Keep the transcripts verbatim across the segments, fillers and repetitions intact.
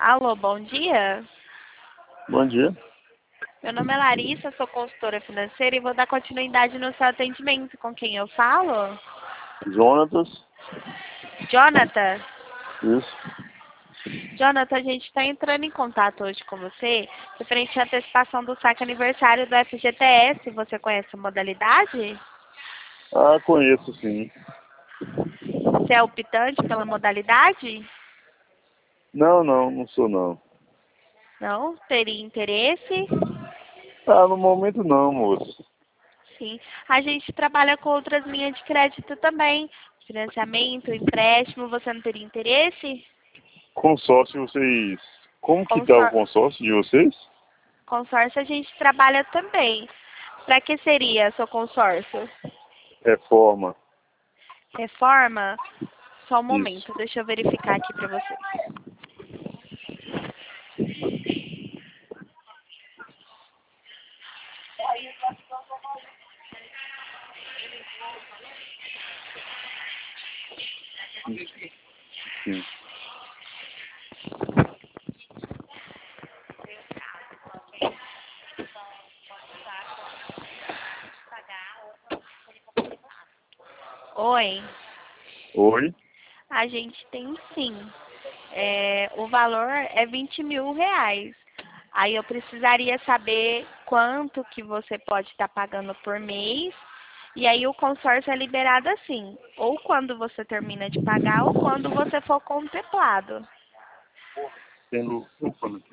Alô, bom dia. Bom dia. Meu nome é Larissa, sou consultora financeira e vou dar continuidade no seu atendimento. Com quem eu falo? Jonatas. Jonathan. Isso. Jonathan, a gente está entrando em contato hoje com você referente à antecipação do saque aniversário do F G T S. Você conhece a modalidade? Ah, conheço sim. Você é optante pela modalidade? Não, não, não sou não. Não? Teria interesse? Ah, no momento não, moço. Sim. A gente trabalha com outras linhas de crédito também. Financiamento, empréstimo, você não teria interesse? Consórcio, vocês... Como que tá o Consor... consórcio de vocês? Consórcio a gente trabalha também. Para que seria seu consórcio? Reforma. Reforma? Só um Isso. momento, deixa eu verificar aqui para vocês. Sim. Oi, Oi? a gente tem sim. É, o valor é vinte mil reais. Aí eu precisaria saber quanto que você pode estar pagando por mês. E aí o consórcio é liberado assim, ou quando você termina de pagar, ou quando você for contemplado. Tendo... Opa, aqui.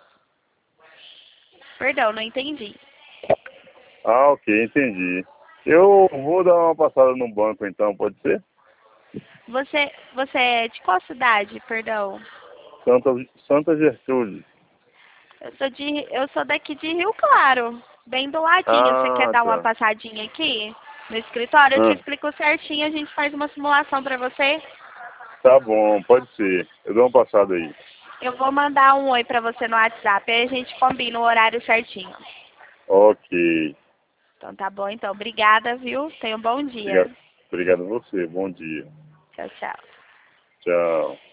Perdão, não entendi. Ah, ok, entendi. Eu vou dar uma passada no banco então, pode ser? Você, você é de qual cidade, perdão? Santa, Santa Gertrude. Eu sou de, eu sou daqui de Rio Claro, bem do ladinho. Você quer Ah, dar uma tá. passadinha aqui no escritório? Eu te Ah, explico certinho, a gente faz uma simulação para você. tá bom, pode ser. Eu dou uma passada aí. Eu vou mandar um oi para você no WhatsApp, aí a gente combina o horário certinho. Ok. Então tá bom, então. Obrigada, viu? Tenha um bom dia. Obrigado, obrigado a você. Bom dia. Tchau, tchau. Tchau.